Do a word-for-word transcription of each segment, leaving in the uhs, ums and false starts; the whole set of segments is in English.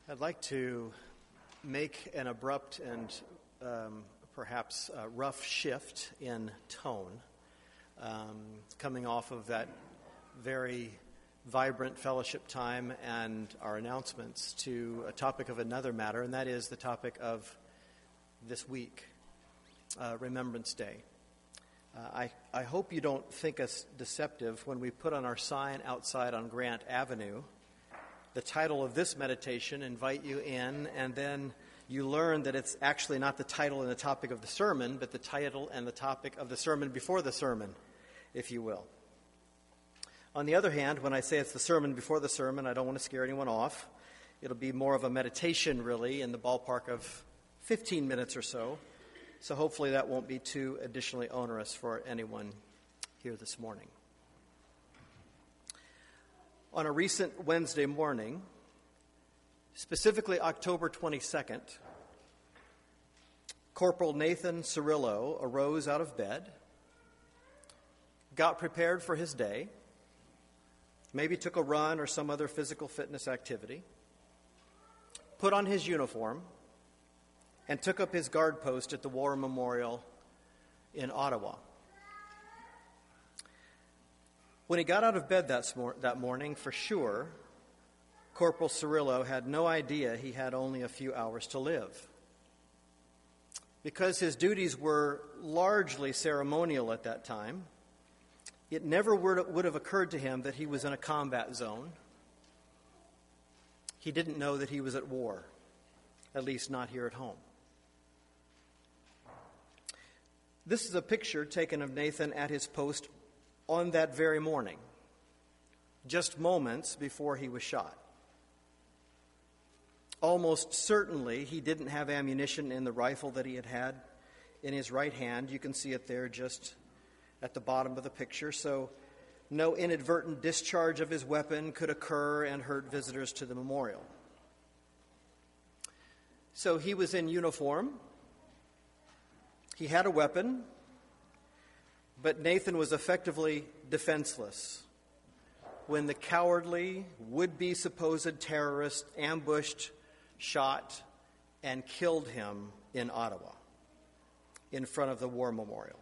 I'd like to make an abrupt and um, perhaps uh, rough shift in tone, um, coming off of that very vibrant fellowship time and our announcements to a topic of another matter, and that is the topic of this week, uh, Remembrance Day. Uh, I, I hope you don't think us deceptive when we put on our sign outside on Grant Avenue the title of this meditation, invite you in, and then you learn that it's actually not the title and the topic of the sermon, but the title and the topic of the sermon before the sermon, if you will. On the other hand, when I say it's the sermon before the sermon, I don't want to scare anyone off. It'll be more of a meditation, really, in the ballpark of fifteen minutes or so. So hopefully that won't be too additionally onerous for anyone here this morning. On a recent Wednesday morning, specifically October twenty-second, Corporal Nathan Cirillo arose out of bed, got prepared for his day, maybe took a run or some other physical fitness activity, put on his uniform, and took up his guard post at the War Memorial in Ottawa. When he got out of bed that, smor- that morning, for sure, Corporal Cirillo had no idea he had only a few hours to live. Because his duties were largely ceremonial at that time, it never would have occurred to him that he was in a combat zone. He didn't know that he was at war, at least not here at home. This is a picture taken of Nathan at his post on that very morning, just moments before he was shot. Almost certainly he didn't have ammunition in the rifle that he had had in his right hand. You can see it there just at the bottom of the picture. So no inadvertent discharge of his weapon could occur and hurt visitors to the memorial. So he was in uniform. He had a weapon. But Nathan was effectively defenseless when the cowardly, would-be supposed terrorist ambushed, shot, and killed him in Ottawa, in front of the War Memorial.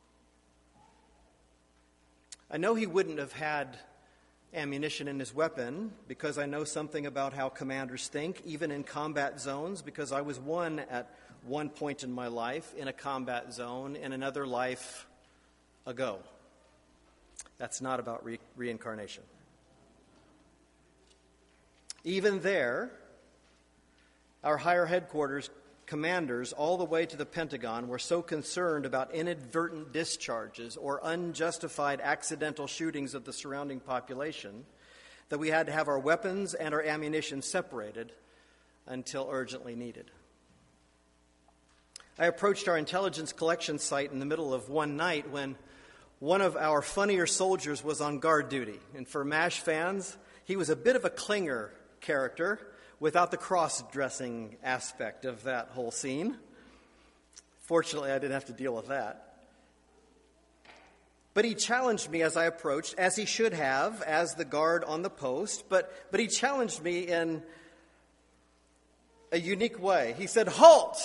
I know he wouldn't have had ammunition in his weapon because I know something about how commanders think, even in combat zones, because I was one at one point in my life in a combat zone, in another life ago. That's not about re- reincarnation. Even there, our higher headquarters commanders all the way to the Pentagon were so concerned about inadvertent discharges or unjustified accidental shootings of the surrounding population that we had to have our weapons and our ammunition separated until urgently needed. I approached our intelligence collection site in the middle of one night when one of our funnier soldiers was on guard duty. And for MASH fans, he was a bit of a clinger character without the cross-dressing aspect of that whole scene. Fortunately, I didn't have to deal with that. But he challenged me as I approached, as he should have, as the guard on the post. But, but he challenged me in a unique way. He said, "Halt!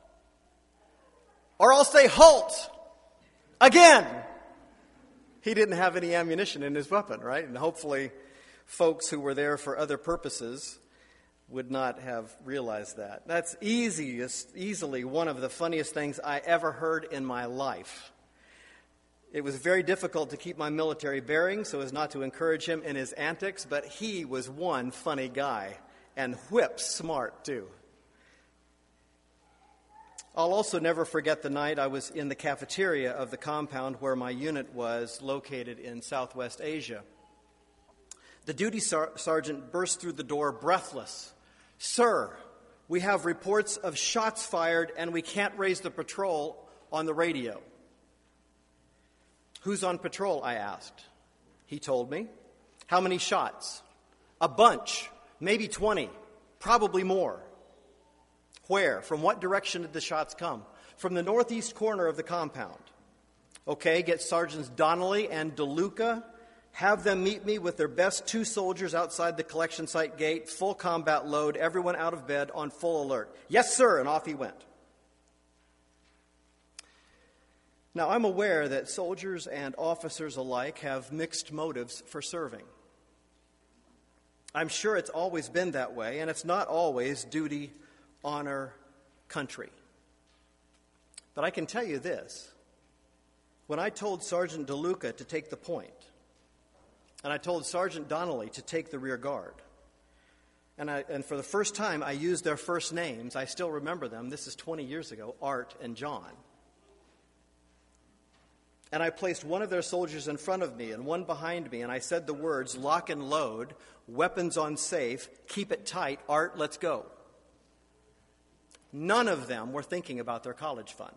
Or I'll say halt! Again!" He didn't have any ammunition in his weapon, right? And hopefully folks who were there for other purposes would not have realized that. That's easiest, easily one of the funniest things I ever heard in my life. It was very difficult to keep my military bearings so as not to encourage him in his antics, but he was one funny guy, and whip smart too. I'll also never forget the night I was in the cafeteria of the compound where my unit was located in Southwest Asia. The duty sar- sergeant burst through the door breathless. "Sir, we have reports of shots fired and we can't raise the patrol on the radio." "Who's on patrol?" I asked. He told me. "How many shots?" "A bunch, maybe twenty, probably more." "Where? From what direction did the shots come?" "From the northeast corner of the compound." "Okay, get Sergeants Donnelly and DeLuca Have them meet me with their best two soldiers outside the collection site gate, full combat load, everyone out of bed on full alert. Yes, sir, and off he went. Now, I'm aware that soldiers and officers alike have mixed motives for serving. I'm sure it's always been that way, and it's not always duty, honor, country. But I can tell you this. When I told Sergeant DeLuca to take the point, and I told Sergeant Donnelly to take the rear guard, and, I, and for the first time I used their first names, I still remember them, this is twenty years ago, Art and John. And I placed one of their soldiers in front of me and one behind me, and I said the words, lock and load, weapons on safe, keep it tight, Art, let's go. None of them were thinking about their college fund.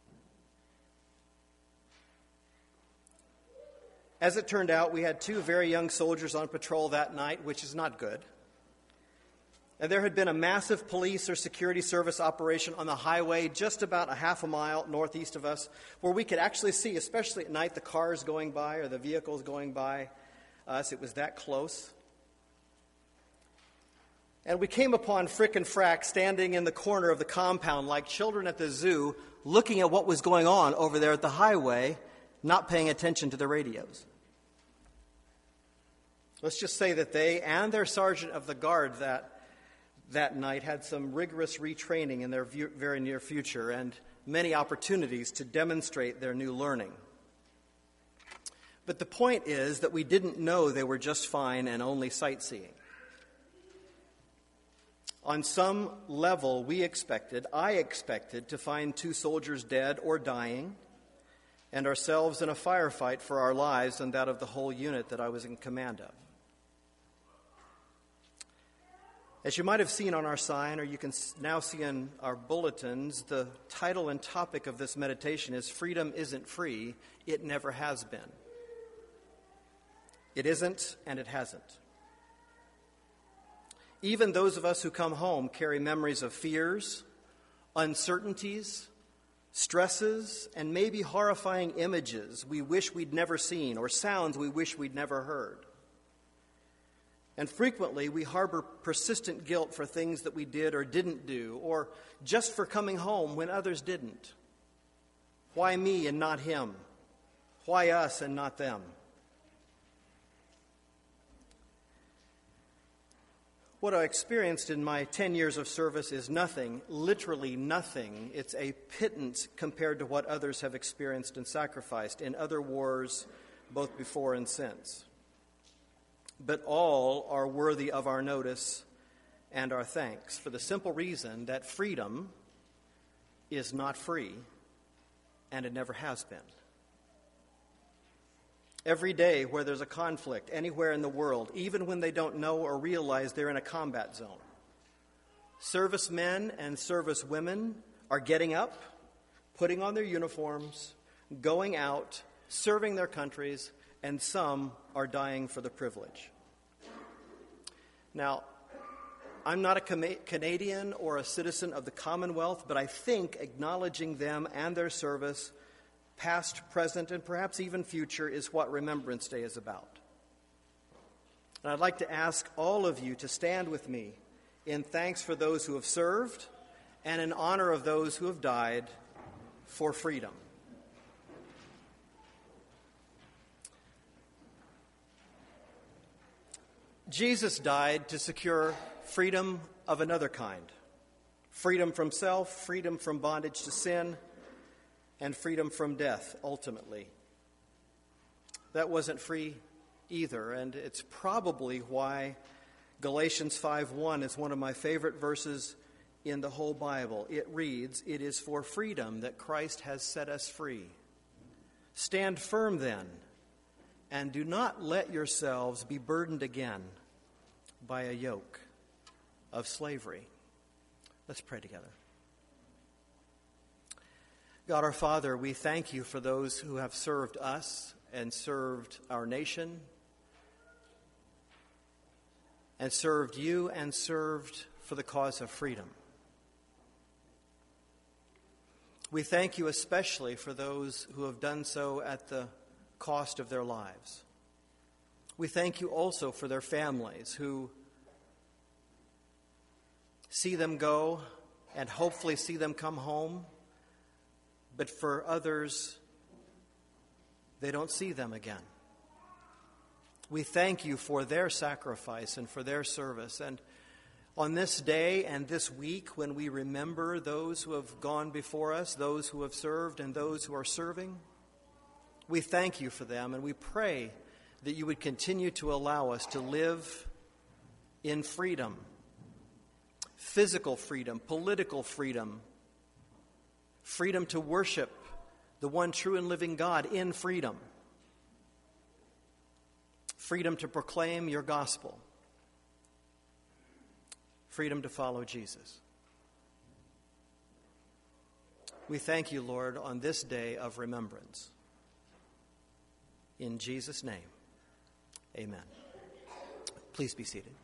As it turned out, we had two very young soldiers on patrol that night, which is not good. And there had been a massive police or security service operation on the highway just about a half a mile northeast of us, where we could actually see, especially at night, the cars going by or the vehicles going by us. It was that close. And we came upon Frick and Frack standing in the corner of the compound like children at the zoo, looking at what was going on over there at the highway, not paying attention to the radios. Let's just say that they and their sergeant of the guard that that night had some rigorous retraining in their very near future and many opportunities to demonstrate their new learning. But the point is that we didn't know they were just fine and only sightseeing. On some level, we expected, I expected, to find two soldiers dead or dying and ourselves in a firefight for our lives and that of the whole unit that I was in command of. As you might have seen on our sign, or you can now see in our bulletins, the title and topic of this meditation is Freedom Isn't Free, It Never Has Been. It isn't, and it hasn't. Even those of us who come home carry memories of fears, uncertainties, stresses, and maybe horrifying images we wish we'd never seen, or sounds we wish we'd never heard. And frequently, we harbor persistent guilt for things that we did or didn't do, or just for coming home when others didn't. Why me and not him? Why us and not them? What I experienced in my ten years of service is nothing, literally nothing. It's a pittance compared to what others have experienced and sacrificed in other wars, both before and since. But all are worthy of our notice and our thanks for the simple reason that freedom is not free, and it never has been. Every day where there's a conflict anywhere in the world, even when they don't know or realize they're in a combat zone, servicemen and servicewomen are getting up, putting on their uniforms, going out, serving their countries, and some are dying for the privilege. Now, I'm not a Canadian or a citizen of the Commonwealth, but I think acknowledging them and their service, past, present, and perhaps even future, is what Remembrance Day is about. And I'd like to ask all of you to stand with me in thanks for those who have served and in honor of those who have died for freedom. Jesus died to secure freedom of another kind. Freedom from self, freedom from bondage to sin, and freedom from death, ultimately. That wasn't free either, and it's probably why Galatians five one is one of my favorite verses in the whole Bible. It reads, "It is for freedom that Christ has set us free. Stand firm then, and do not let yourselves be burdened again by a yoke of slavery." Let's pray together. God our Father, we thank you for those who have served us and served our nation and served you and served for the cause of freedom. We thank you especially for those who have done so at the cost of their lives. We thank you also for their families who see them go and hopefully see them come home, but for others, they don't see them again. We thank you for their sacrifice and for their service. And on this day and this week, when we remember those who have gone before us, those who have served and those who are serving, we thank you for them, and we pray that you would continue to allow us to live in freedom, physical freedom, political freedom, freedom to worship the one true and living God in freedom, freedom to proclaim your gospel, freedom to follow Jesus. We thank you, Lord, on this day of remembrance. In Jesus' name, amen. Please be seated.